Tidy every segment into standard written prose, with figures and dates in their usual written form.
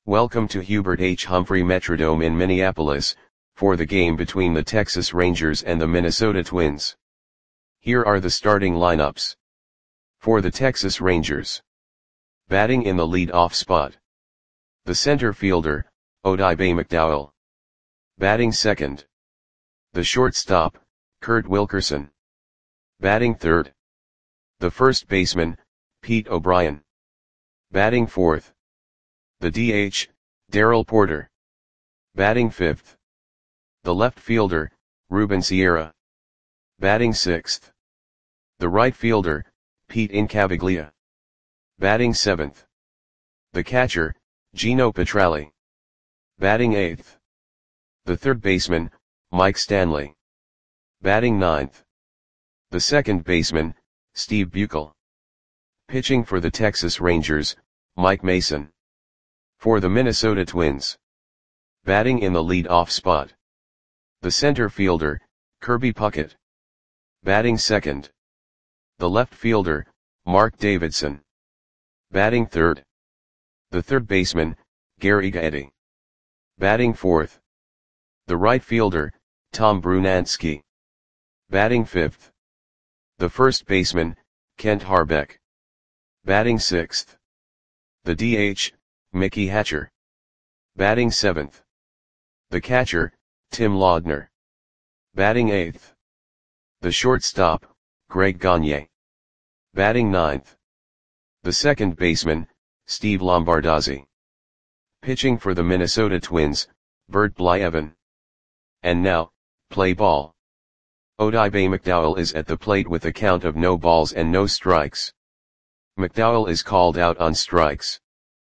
Welcome to Hubert H. Humphrey Metrodome in Minneapolis, for the game between the Texas Rangers and the Minnesota Twins. Here are the starting lineups. For the Texas Rangers. Batting in the lead-off spot. The center fielder, Odibe McDowell. Batting second. The shortstop, Kurt Wilkerson. Batting third. The first baseman, Pete O'Brien. Batting fourth. The DH, Darrell Porter. Batting fifth. The left fielder, Ruben Sierra. Batting sixth. The right fielder, Pete Incaviglia. Batting seventh. The catcher, Gino Petralli. Batting eighth. The third baseman, Mike Stanley. Batting ninth. The second baseman, Steve Buechel. Pitching for the Texas Rangers, Mike Mason. For the Minnesota Twins. Batting in the lead-off spot. The center fielder, Kirby Puckett. Batting second. The left fielder, Mark Davidson. Batting third. The third baseman, Gary Gaetti. Batting fourth. The right fielder, Tom Brunansky. Batting fifth. The first baseman, Kent Harbeck. Batting sixth. The DH, Mickey Hatcher. Batting seventh. The catcher, Tim Laudner. Batting eighth. The shortstop, Greg Gagne. Batting ninth. The second baseman, Steve Lombardozzi. Pitching for the Minnesota Twins, Bert Blyleven. And now, play ball. Odibe McDowell is at the plate with a count of no balls and no strikes. McDowell is called out on strikes.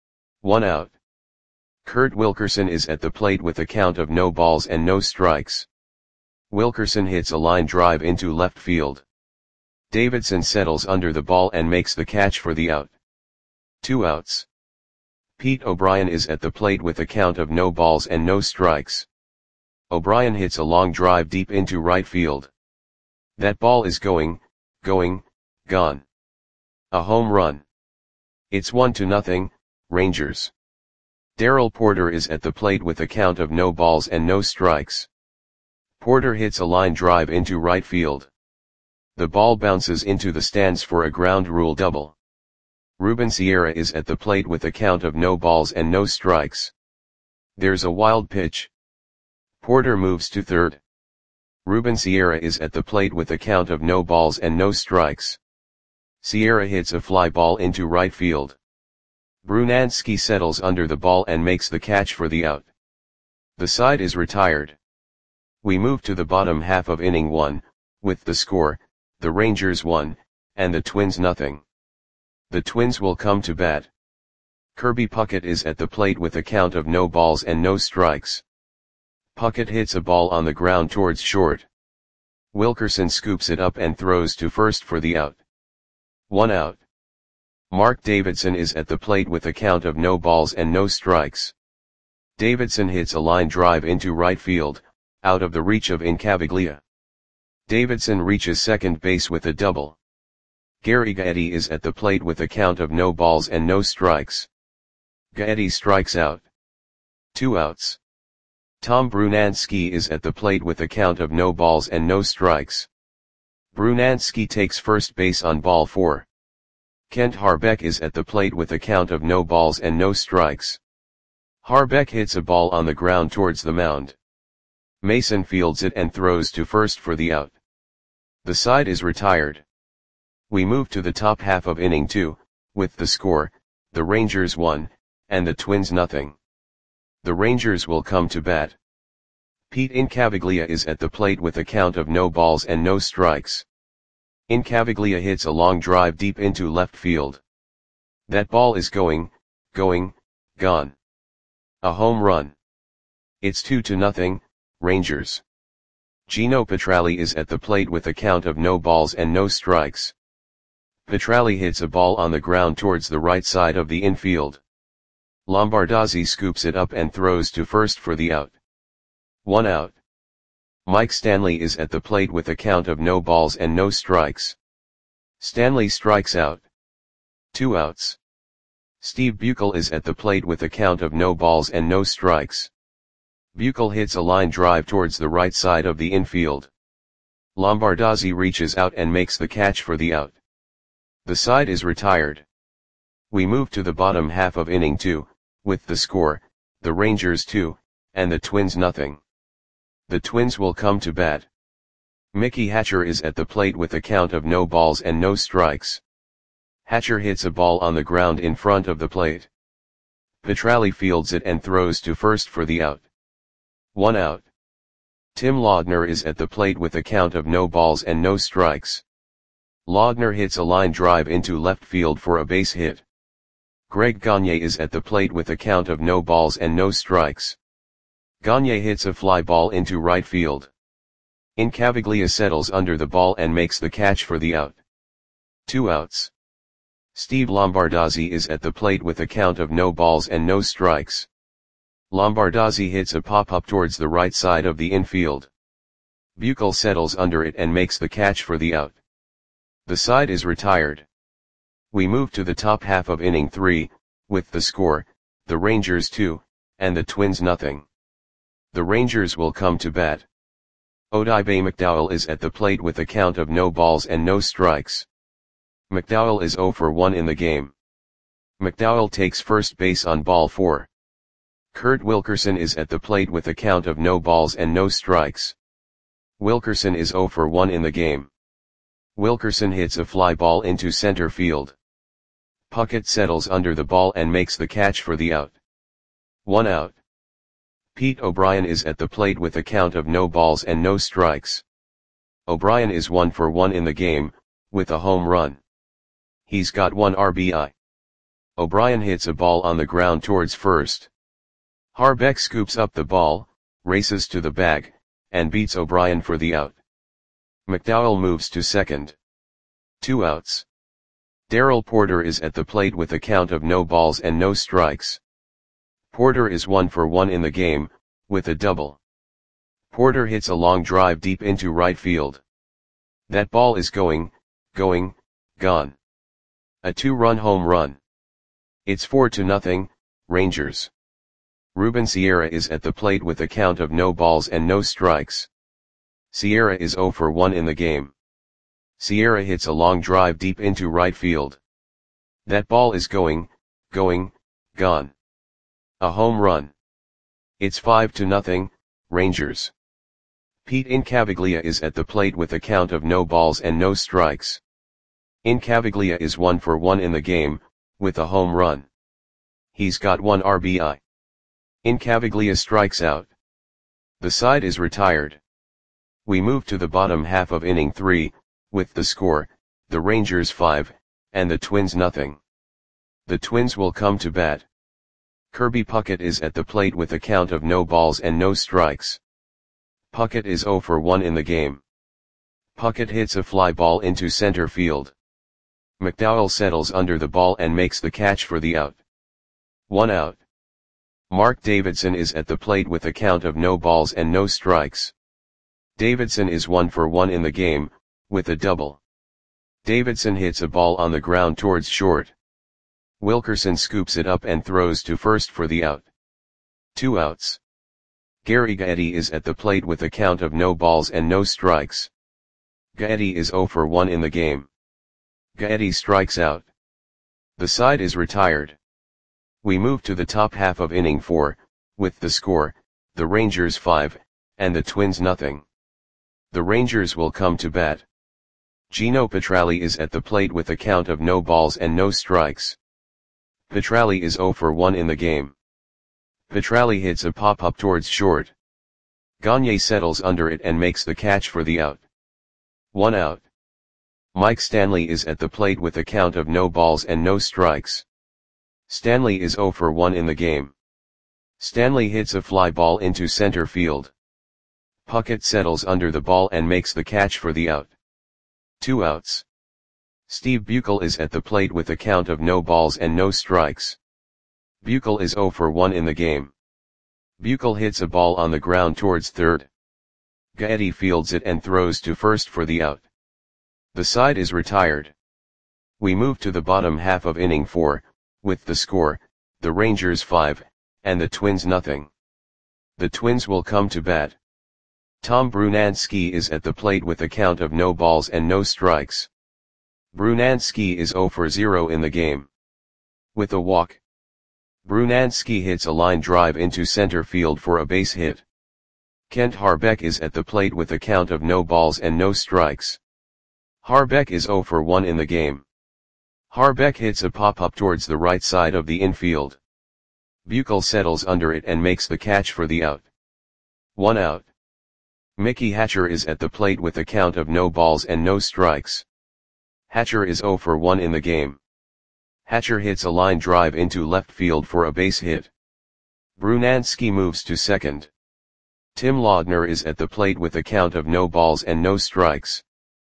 1 out. Kurt Wilkerson is at the plate with a count of no balls and no strikes. Wilkerson hits a line drive into left field. Davidson settles under the ball and makes the catch for the out. 2 outs. Pete O'Brien is at the plate with a count of no balls and no strikes. O'Brien hits a long drive deep into right field. That ball is gone. A home run. It's 1-0, Rangers. Darrell Porter is at the plate with a count of no balls and no strikes. Porter hits a line drive into right field. The ball bounces into the stands for a ground rule double. Ruben Sierra is at the plate with a count of no balls and no strikes. There's a wild pitch. Porter moves to third. Ruben Sierra is at the plate with a count of no balls and no strikes. Sierra hits a fly ball into right field. Brunansky settles under the ball and makes the catch for the out. The side is retired. We move to the bottom half of inning 1, with the score, the Rangers 1, and the Twins 0. The Twins will come to bat. Kirby Puckett is at the plate with a count of no balls and no strikes. Puckett hits a ball on the ground towards short. Wilkerson scoops it up and throws to first for the out. 1 out. Mark Davidson is at the plate with a count of no balls and no strikes. Davidson hits a line drive into right field, out of the reach of Incaviglia. Davidson reaches second base with a double. Gary Gaetti is at the plate with a count of no balls and no strikes. Gaetti strikes out. 2 outs. Tom Brunansky is at the plate with a count of no balls and no strikes. Brunansky takes first base on ball 4. Kent Harbeck is at the plate with a count of no balls and no strikes. Harbeck hits a ball on the ground towards the mound. Mason fields it and throws to first for the out. The side is retired. We move to the top half of inning 2, with the score, the Rangers 1, and the Twins 0. The Rangers will come to bat. Pete Incaviglia is at the plate with a count of no balls and no strikes. Incaviglia hits a long drive deep into left field. That ball is gone. A home run. It's 2-0, Rangers. Gino Petralli is at the plate with a count of no balls and no strikes. Petralli hits a ball on the ground towards the right side of the infield. Lombardozzi scoops it up and throws to first for the out. 1 out. Mike Stanley is at the plate with a count of no balls and no strikes. Stanley strikes out. 2 outs. Steve Buechel is at the plate with a count of no balls and no strikes. Buechel hits a line drive towards the right side of the infield. Lombardozzi reaches out and makes the catch for the out. The side is retired. We move to the bottom half of inning 2, with the score, the Rangers 2, and the Twins nothing. The Twins will come to bat. Mickey Hatcher is at the plate with a count of no balls and no strikes. Hatcher hits a ball on the ground in front of the plate. Petralli fields it and throws to first for the out. 1 out. Tim Laudner is at the plate with a count of no balls and no strikes. Laudner hits a line drive into left field for a base hit. Greg Gagne is at the plate with a count of no balls and no strikes. Gagne hits a fly ball into right field. Incaviglia settles under the ball and makes the catch for the out. 2 outs. Steve Lombardozzi is at the plate with a count of no balls and no strikes. Lombardozzi hits a pop-up towards the right side of the infield. Buechel settles under it and makes the catch for the out. The side is retired. We move to the top half of inning 3, with the score, the Rangers 2, and the Twins nothing. The Rangers will come to bat. Odibe McDowell is at the plate with a count of no balls and no strikes. McDowell is 0 for 1 in the game. McDowell takes first base on ball 4. Kurt Wilkerson is at the plate with a count of no balls and no strikes. Wilkerson is 0 for 1 in the game. Wilkerson hits a fly ball into center field. Puckett settles under the ball and makes the catch for the out. 1 out. Pete O'Brien is at the plate with a count of no balls and no strikes. O'Brien is 1 for 1 in the game, with a home run. He's got 1 RBI. O'Brien hits a ball on the ground towards first. Harbeck scoops up the ball, races to the bag, and beats O'Brien for the out. McDowell moves to second. 2 outs. Darrell Porter is at the plate with a count of no balls and no strikes. Porter is 1 for 1 in the game, with a double. Porter hits a long drive deep into right field. That ball is gone. A 2-run home run. It's 4-0, Rangers. Ruben Sierra is at the plate with a count of no balls and no strikes. Sierra is 0 for 1 in the game. Sierra hits a long drive deep into right field. That ball is gone. A home run. It's 5-0, Rangers. Pete Incaviglia is at the plate with a count of no balls and no strikes. Incaviglia is 1 for 1 in the game, with a home run. He's got 1 RBI. Incaviglia strikes out. The side is retired. We move to the bottom half of inning 3, with the score, the Rangers 5, and the Twins nothing. The Twins will come to bat. Kirby Puckett is at the plate with a count of no balls and no strikes. Puckett is 0 for 1 in the game. Puckett hits a fly ball into center field. McDowell settles under the ball and makes the catch for the out. 1 out. Mark Davidson is at the plate with a count of no balls and no strikes. Davidson is 1 for 1 in the game, with a double. Davidson hits a ball on the ground towards short. Wilkerson scoops it up and throws to first for the out. 2 outs. Gary Gaetti is at the plate with a count of no balls and no strikes. Gaetti is 0 for 1 in the game. Gaetti strikes out. The side is retired. We move to the top half of inning 4, with the score, the Rangers 5, and the Twins nothing. The Rangers will come to bat. Gino Petralli is at the plate with a count of no balls and no strikes. Petralli is 0 for 1 in the game. Petralli hits a pop-up towards short. Gagne settles under it and makes the catch for the out. 1 out. Mike Stanley is at the plate with a count of no balls and no strikes. Stanley is 0 for 1 in the game. Stanley hits a fly ball into center field. Puckett settles under the ball and makes the catch for the out. 2 outs. Steve Buechel is at the plate with a count of no balls and no strikes. Buechel is 0 for 1 in the game. Buechel hits a ball on the ground towards third. Gaetti fields it and throws to first for the out. The side is retired. We move to the bottom half of inning 4, with the score, the Rangers 5, and the Twins nothing. The Twins will come to bat. Tom Brunansky is at the plate with a count of no balls and no strikes. Brunansky is 0 for 0 in the game. With a walk. Brunansky hits a line drive into center field for a base hit. Kent Harbeck is at the plate with a count of no balls and no strikes. Harbeck is 0 for 1 in the game. Harbeck hits a pop-up towards the right side of the infield. Buechel settles under it and makes the catch for the out. 1 out. Mickey Hatcher is at the plate with a count of no balls and no strikes. Hatcher is 0 for 1 in the game. Hatcher hits a line drive into left field for a base hit. Brunansky moves to second. Tim Laudner is at the plate with a count of no balls and no strikes.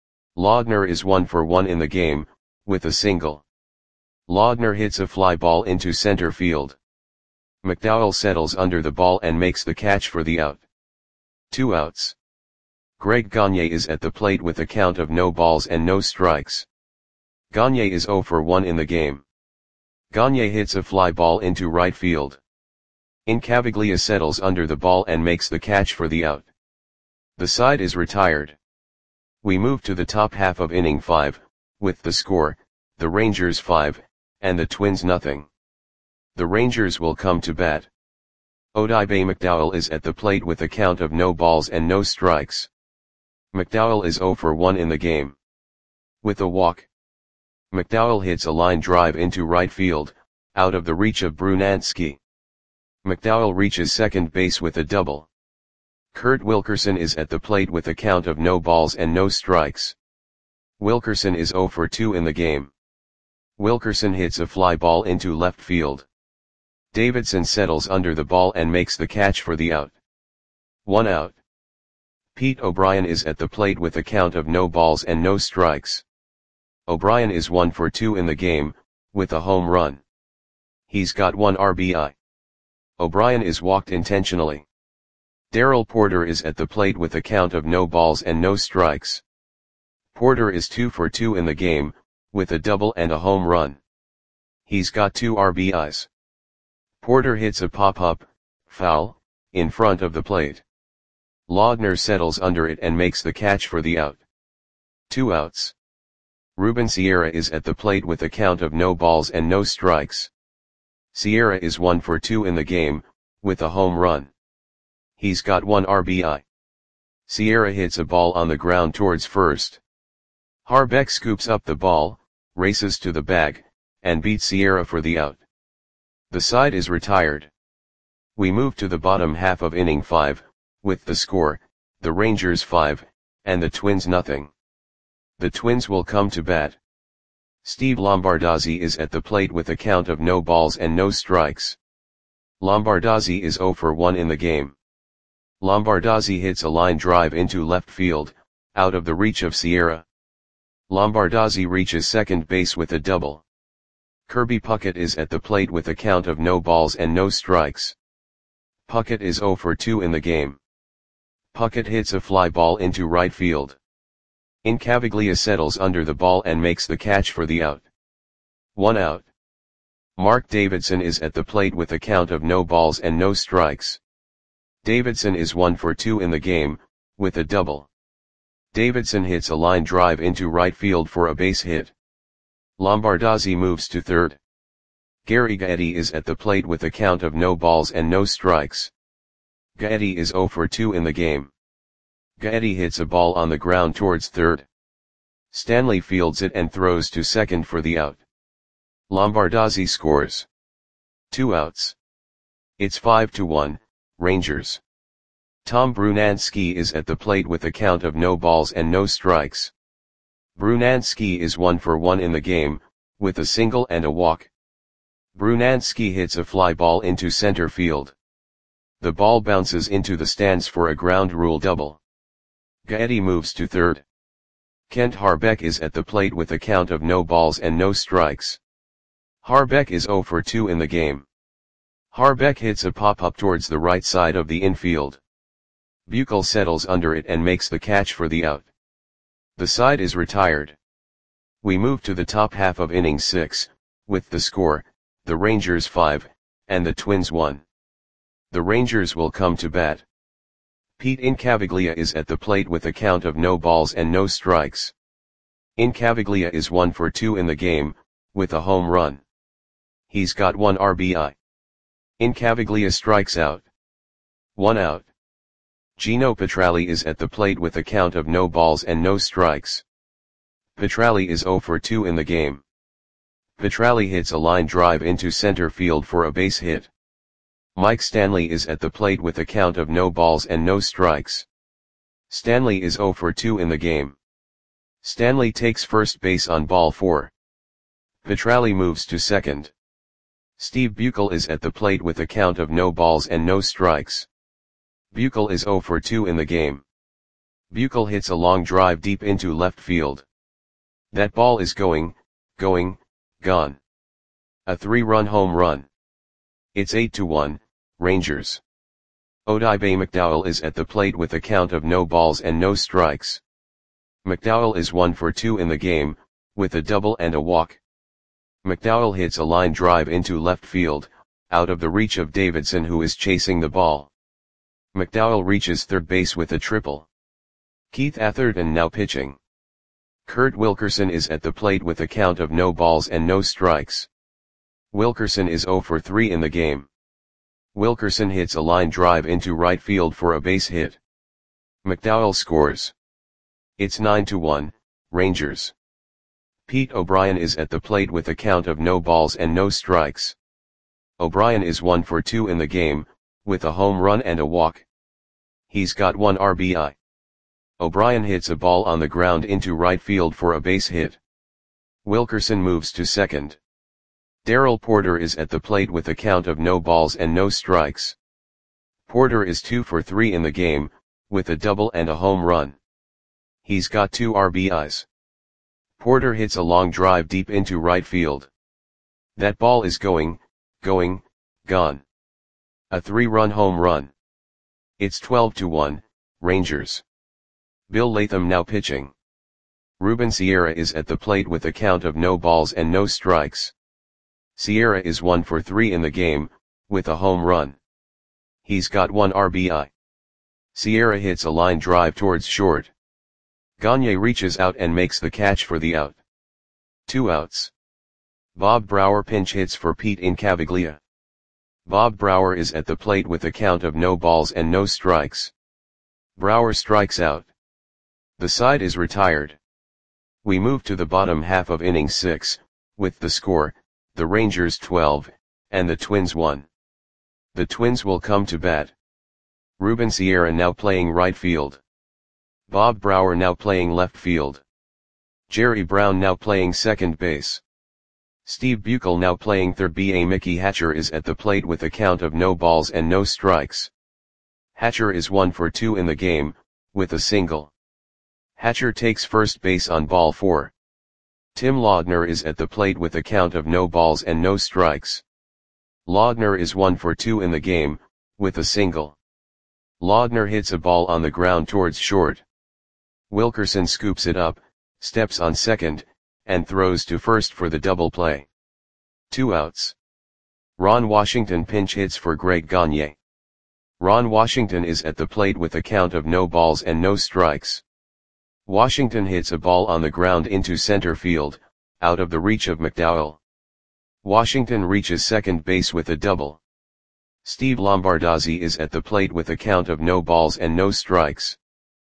Laudner is 1 for 1 in the game, with a single. Laudner hits a fly ball into center field. McDowell settles under the ball and makes the catch for the out. 2 outs. Greg Gagne is at the plate with a count of no balls and no strikes. Gagne is 0 for 1 in the game. Gagne hits a fly ball into right field. Incaviglia settles under the ball and makes the catch for the out. The side is retired. We move to the top half of inning 5, with the score, the Rangers 5, and the Twins nothing. The Rangers will come to bat. Odibe McDowell is at the plate with a count of no balls and no strikes. McDowell is 0 for 1 in the game. With a walk. McDowell hits a line drive into right field, out of the reach of Brunansky. McDowell reaches second base with a double. Kurt Wilkerson is at the plate with a count of no balls and no strikes. Wilkerson is 0 for 2 in the game. Wilkerson hits a fly ball into left field. Davidson settles under the ball and makes the catch for the out. 1 out. Pete O'Brien is at the plate with a count of no balls and no strikes. O'Brien is 1 for 2 in the game, with a home run. He's got 1 RBI. O'Brien is walked intentionally. Darrell Porter is at the plate with a count of no balls and no strikes. Porter is 2 for 2 in the game, with a double and a home run. He's got 2 RBIs. Porter hits a pop-up, foul, in front of the plate. Laudner settles under it and makes the catch for the out. 2 outs. Ruben Sierra is at the plate with a count of no balls and no strikes. Sierra is 1 for 2 in the game, with a home run. He's got 1 RBI. Sierra hits a ball on the ground towards first. Harbeck scoops up the ball, races to the bag, and beats Sierra for the out. The side is retired. We move to the bottom half of inning 5, with the score, the Rangers 5, and the Twins nothing. The Twins will come to bat. Steve Lombardozzi is at the plate with a count of no balls and no strikes. Lombardozzi is 0 for 1 in the game. Lombardozzi hits a line drive into left field, out of the reach of Sierra. Lombardozzi reaches second base with a double. Kirby Puckett is at the plate with a count of no balls and no strikes. Puckett is 0 for 2 in the game. Puckett hits a fly ball into right field. Incaviglia settles under the ball and makes the catch for the out. 1 out. Mark Davidson is at the plate with a count of no balls and no strikes. Davidson is 1 for 2 in the game, with a double. Davidson hits a line drive into right field for a base hit. Lombardozzi moves to third. Gary Gaetti is at the plate with a count of no balls and no strikes. Gaetti is 0 for 2 in the game. Gaetti hits a ball on the ground towards third. Stanley fields it and throws to second for the out. Lombardozzi scores. 2 outs. It's 5-1, Rangers. Tom Brunansky is at the plate with a count of no balls and no strikes. Brunansky is 1 for 1 in the game, with a single and a walk. Brunansky hits a fly ball into center field. The ball bounces into the stands for a ground rule double. Gaetti moves to third. Kent Harbeck is at the plate with a count of no balls and no strikes. Harbeck is 0 for 2 in the game. Harbeck hits a pop-up towards the right side of the infield. Buechel settles under it and makes the catch for the out. The side is retired. We move to the top half of inning 6, with the score, the Rangers 5, and the Twins 1. The Rangers will come to bat. Pete Incaviglia is at the plate with a count of no balls and no strikes. Incaviglia is 1 for 2 in the game, with a home run. He's got 1 RBI. Incaviglia strikes out. 1 out. Gino Petralli is at the plate with a count of no balls and no strikes. Petralli is 0 for 2 in the game. Petralli hits a line drive into center field for a base hit. Mike Stanley is at the plate with a count of no balls and no strikes. Stanley is 0 for 2 in the game. Stanley takes first base on ball 4. Petralli moves to second. Steve Buechel is at the plate with a count of no balls and no strikes. Buechel is 0 for 2 in the game. Buechel hits a long drive deep into left field. That ball is gone. A 3-run home run. It's 8-1, Rangers. Odibe McDowell is at the plate with a count of no balls and no strikes. McDowell is 1 for 2 in the game, with a double and a walk. McDowell hits a line drive into left field, out of the reach of Davidson, who is chasing the ball. McDowell reaches third base with a triple. Keith Atherton now pitching. Kurt Wilkerson is at the plate with a count of no balls and no strikes. Wilkerson is 0 for 3 in the game. Wilkerson hits a line drive into right field for a base hit. McDowell scores. It's 9-1, Rangers. Pete O'Brien is at the plate with a count of no balls and no strikes. O'Brien is 1 for 2 in the game, with a home run and a walk. He's got 1 RBI. O'Brien hits a ball on the ground into right field for a base hit. Wilkerson moves to second. Darrell Porter is at the plate with a count of no balls and no strikes. Porter is 2 for 3 in the game, with a double and a home run. He's got 2 RBIs. Porter hits a long drive deep into right field. That ball is gone. A 3-run home run. It's 12-1, Rangers. Bill Latham now pitching. Ruben Sierra is at the plate with a count of no balls and no strikes. Sierra is 1 for 3 in the game, with a home run. He's got 1 RBI. Sierra hits a line drive towards short. Gagne reaches out and makes the catch for the out. 2 outs. Bob Brower pinch hits for Pete Incaviglia. Bob Brower is at the plate with a count of no balls and no strikes. Brower strikes out. The side is retired. We move to the bottom half of inning 6, with the score, the Rangers 12, and the Twins 1. The Twins will come to bat. Ruben Sierra now playing right field. Bob Brower now playing left field. Jerry Brown now playing second base. Steve Buechel now playing third. Mickey Hatcher is at the plate with a count of no balls and no strikes. Hatcher is 1 for 2 in the game, with a single. Hatcher takes first base on ball 4. Tim Laudner is at the plate with a count of no balls and no strikes. Laudner is 1 for 2 in the game, with a single. Laudner hits a ball on the ground towards short. Wilkerson scoops it up, steps on second, and throws to first for the double play. 2 outs. Ron Washington pinch hits for Greg Gagne. Ron Washington is at the plate with a count of no balls and no strikes. Washington hits a ball on the ground into center field, out of the reach of McDowell. Washington reaches second base with a double. Steve Lombardozzi is at the plate with a count of no balls and no strikes.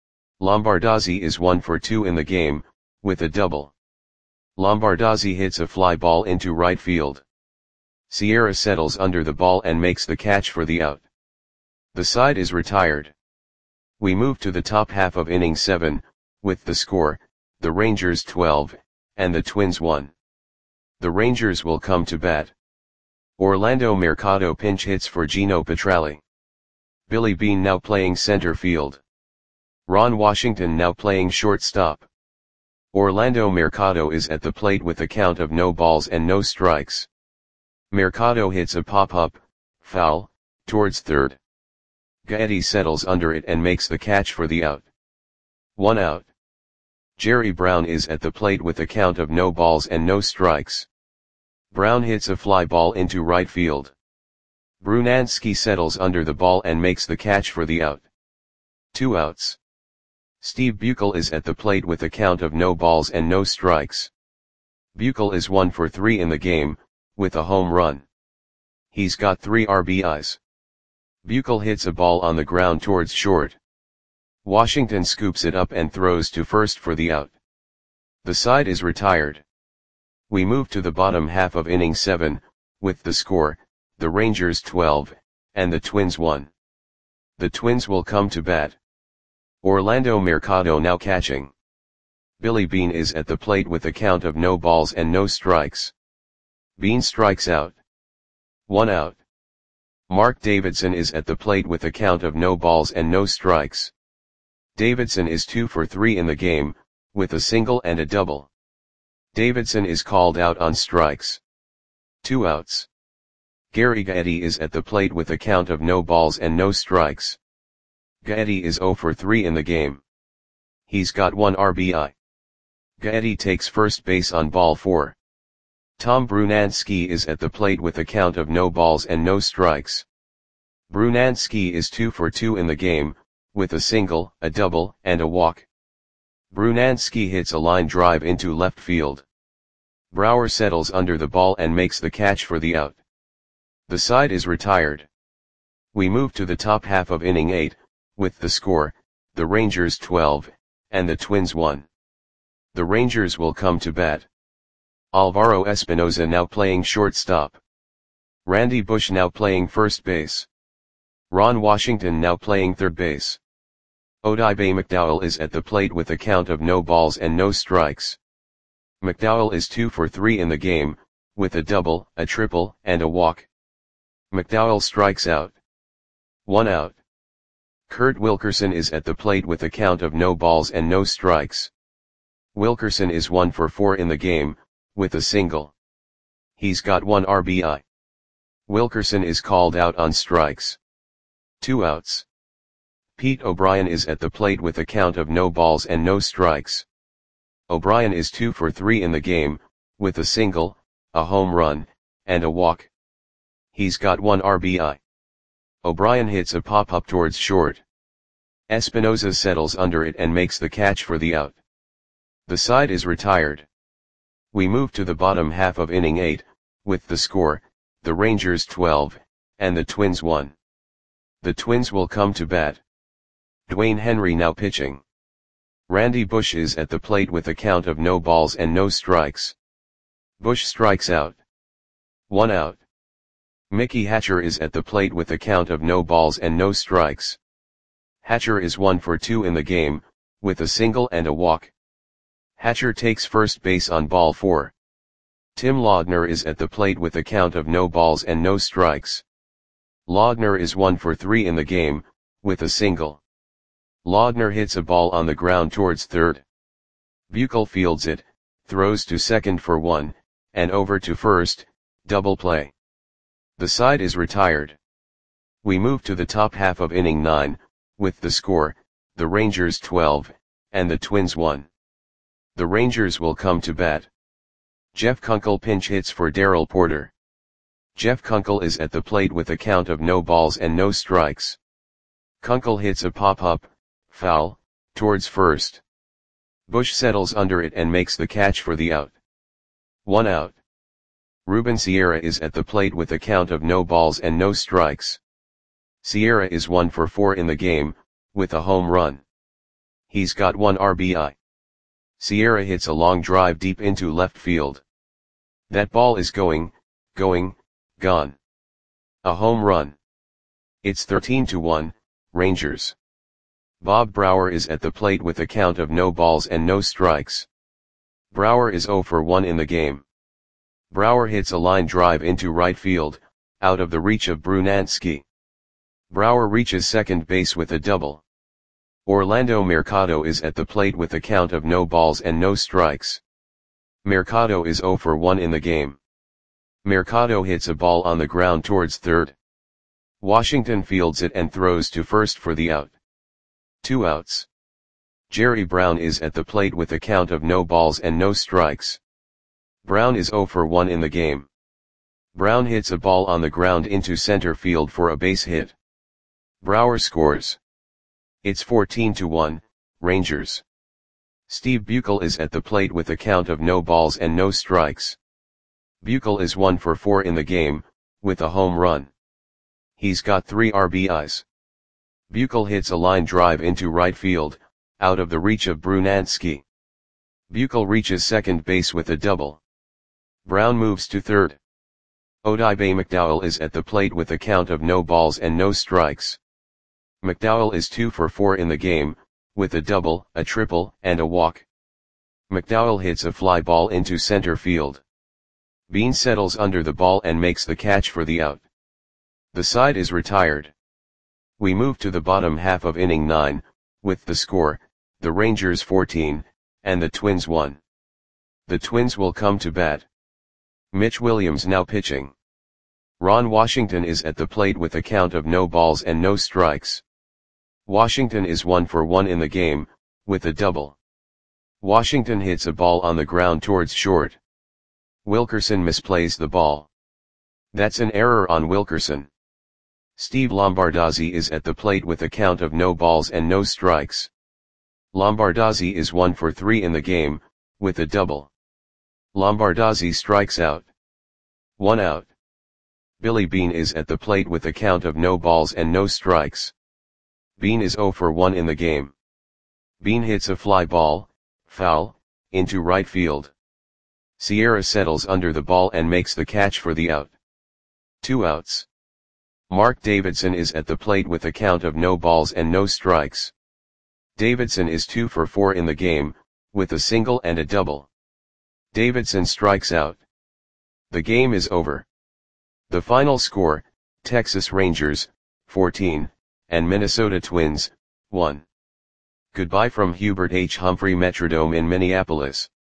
Lombardozzi is 1 for 2 in the game, with a double. Lombardozzi hits a fly ball into right field. Sierra settles under the ball and makes the catch for the out. The side is retired. We move to the top half of inning 7, with the score, the Rangers 12, and the Twins 1. The Rangers will come to bat. Orlando Mercado pinch hits for Gino Petralli. Billy Beane now playing center field. Ron Washington now playing shortstop. Orlando Mercado is at the plate with a count of no balls and no strikes. Mercado hits a pop-up, foul, towards third. Gaetti settles under it and makes the catch for the out. 1 out. Jerry Brown is at the plate with a count of no balls and no strikes. Brown hits a fly ball into right field. Brunansky settles under the ball and makes the catch for the out. 2 outs. Steve Buechel is at the plate with a count of no balls and no strikes. Buechel is 1 for 3 in the game, with a home run. He's got 3 RBIs. Buechel hits a ball on the ground towards short. Washington scoops it up and throws to first for the out. The side is retired. We move to the bottom half of inning 7, with the score, the Rangers 12, and the Twins 1. The Twins will come to bat. Orlando Mercado now catching. Billy Beane is at the plate with a count of no balls and no strikes. Beane strikes out. 1 out. Mark Davidson is at the plate with a count of no balls and no strikes. Davidson is 2 for 3 in the game, with a single and a double. Davidson is called out on strikes. 2 outs. Gary Gaetti is at the plate with a count of no balls and no strikes. Gaetti is 0 for 3 in the game. He's got 1 RBI. Gaetti takes first base on ball 4. Tom Brunansky is at the plate with a count of no balls and no strikes. Brunansky is 2 for 2 in the game, with a single, a double, and a walk. Brunansky hits a line drive into left field. Brower settles under the ball and makes the catch for the out. The side is retired. We move to the top half of inning 8, with the score, the Rangers 12, and the Twins 1. The Rangers will come to bat. Alvaro Espinoza now playing shortstop. Randy Bush now playing first base. Ron Washington now playing third base. Odibe McDowell is at the plate with a count of no balls and no strikes. McDowell is 2 for 3 in the game, with a double, a triple, and a walk. McDowell strikes out. 1 out. Kurt Wilkerson is at the plate with a count of no balls and no strikes. Wilkerson is 1 for 4 in the game, with a single. He's got 1 RBI. Wilkerson is called out on strikes. 2 outs. Pete O'Brien is at the plate with a count of no balls and no strikes. O'Brien is 2 for 3 in the game, with a single, a home run, and a walk. He's got 1 RBI. O'Brien hits a pop-up towards short. Espinoza settles under it and makes the catch for the out. The side is retired. We move to the bottom half of inning 8, with the score, the Rangers 12, and the Twins 1. The Twins will come to bat. Dwayne Henry now pitching. Randy Bush is at the plate with a count of no balls and no strikes. Bush strikes out. 1 out. Mickey Hatcher is at the plate with a count of no balls and no strikes. Hatcher is 1 for 2 in the game, with a single and a walk. Hatcher takes first base on ball 4. Tim Laudner is at the plate with a count of no balls and no strikes. Laudner is 1 for 3 in the game, with a single. Laudner hits a ball on the ground towards third. Buechel fields it, throws to second for 1, and over to first, double play. The side is retired. We move to the top half of inning 9, with the score, the Rangers 12, and the Twins 1. The Rangers will come to bat. Jeff Kunkel pinch hits for Darrell Porter. Jeff Kunkel is at the plate with a count of no balls and no strikes. Kunkel hits a pop-up, foul, towards first. Bush settles under it and makes the catch for the out. 1 out. Ruben Sierra is at the plate with a count of no balls and no strikes. Sierra is 1 for 4 in the game, with a home run. He's got 1 RBI. Sierra hits a long drive deep into left field. That ball is gone. A home run. It's 13-1, Rangers. Bob Brower is at the plate with a count of no balls and no strikes. Brower is 0 for 1 in the game. Brower hits a line drive into right field, out of the reach of Brunansky. Brower reaches second base with a double. Orlando Mercado is at the plate with a count of no balls and no strikes. Mercado is 0 for 1 in the game. Mercado hits a ball on the ground towards third. Washington fields it and throws to first for the out. 2 outs. Jerry Brown is at the plate with a count of no balls and no strikes. Brown is 0 for 1 in the game. Brown hits a ball on the ground into center field for a base hit. Brower scores. It's 14-1, Rangers. Steve Buechel is at the plate with a count of no balls and no strikes. Buechel is 1 for 4 in the game, with a home run. He's got 3 RBIs. Buechel hits a line drive into right field, out of the reach of Brunansky. Buechel reaches second base with a double. Brown moves to third. Odibe McDowell is at the plate with a count of no balls and no strikes. McDowell is 2 for 4 in the game, with a double, a triple, and a walk. McDowell hits a fly ball into center field. Bean settles under the ball and makes the catch for the out. The side is retired. We move to the bottom half of inning 9, with the score, the Rangers 14, and the Twins 1. The Twins will come to bat. Mitch Williams now pitching. Ron Washington is at the plate with a count of no balls and no strikes. Washington is 1 for 1 in the game, with a double. Washington hits a ball on the ground towards short. Wilkerson misplays the ball. That's an error on Wilkerson. Steve Lombardozzi is at the plate with a count of no balls and no strikes. Lombardozzi is 1 for 3 in the game, with a double. Lombardozzi strikes out. 1 out. Billy Beane is at the plate with a count of no balls and no strikes. Beane is 0 for 1 in the game. Beane hits a fly ball, foul, into right field. Sierra settles under the ball and makes the catch for the out. 2 outs. Mark Davidson is at the plate with a count of no balls and no strikes. Davidson is 2 for 4 in the game, with a single and a double. Davidson strikes out. The game is over. The final score, Texas Rangers, 14, and Minnesota Twins, 1. Goodbye from Hubert H. Humphrey Metrodome in Minneapolis.